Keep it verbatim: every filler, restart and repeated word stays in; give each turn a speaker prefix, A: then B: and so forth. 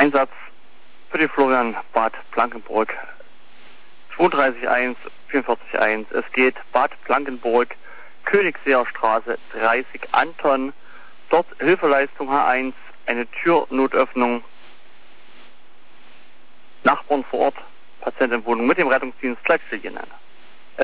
A: Einsatz für die Florian Bad Blankenburg zweiunddreißig eins vierundvierzig eins. Es geht Bad Blankenburg, Königseer Straße dreißig Anton. Dort Hilfeleistung H eins, eine Türnotöffnung. Nachbarn vor Ort, Patientenwohnung mit dem Rettungsdienst gleich zu Ihnen.